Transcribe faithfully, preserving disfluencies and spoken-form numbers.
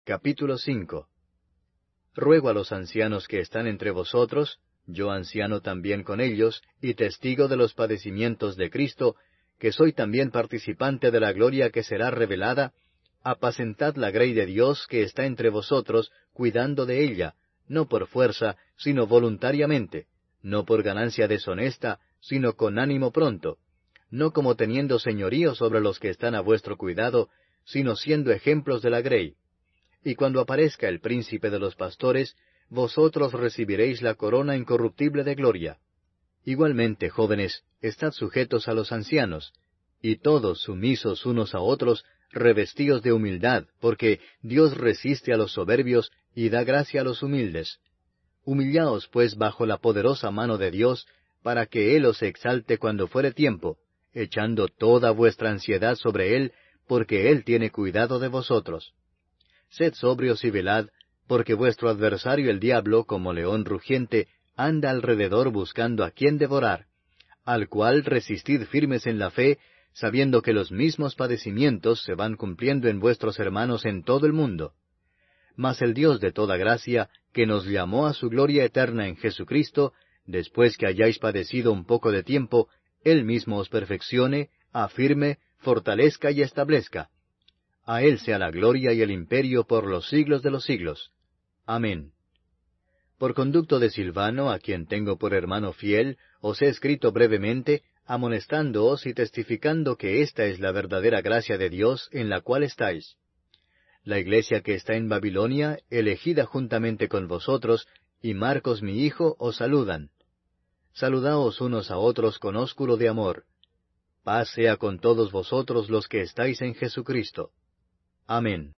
Capítulo cinco. Ruego a los ancianos que están entre vosotros, yo anciano también con ellos, y testigo de los padecimientos de Cristo, que soy también participante de la gloria que será revelada, apacentad la grey de Dios que está entre vosotros, cuidando de ella, no por fuerza, sino voluntariamente, no por ganancia deshonesta, sino con ánimo pronto, no como teniendo señorío sobre los que están a vuestro cuidado, sino siendo ejemplos de la grey. Y cuando aparezca el príncipe de los pastores, vosotros recibiréis la corona incorruptible de gloria. Igualmente, jóvenes, estad sujetos a los ancianos, y todos sumisos unos a otros, revestidos de humildad, porque Dios resiste a los soberbios y da gracia a los humildes. Humillaos pues bajo la poderosa mano de Dios, para que Él os exalte cuando fuere tiempo, echando toda vuestra ansiedad sobre Él, porque Él tiene cuidado de vosotros. Sed sobrios y velad, porque vuestro adversario el diablo, como león rugiente, anda alrededor buscando a quien devorar, al cual resistid firmes en la fe, sabiendo que los mismos padecimientos se van cumpliendo en vuestros hermanos en todo el mundo. Mas el Dios de toda gracia, que nos llamó a su gloria eterna en Jesucristo, después que hayáis padecido un poco de tiempo, Él mismo os perfeccione, afirme, fortalezca y establezca. A Él sea la gloria y el imperio por los siglos de los siglos. Amén. Por conducto de Silvano, a quien tengo por hermano fiel, os he escrito brevemente, amonestándoos y testificando que esta es la verdadera gracia de Dios en la cual estáis. La iglesia que está en Babilonia, elegida juntamente con vosotros, y Marcos mi hijo, os saludan. Saludaos unos a otros con ósculo de amor. Paz sea con todos vosotros los que estáis en Jesucristo. Amén.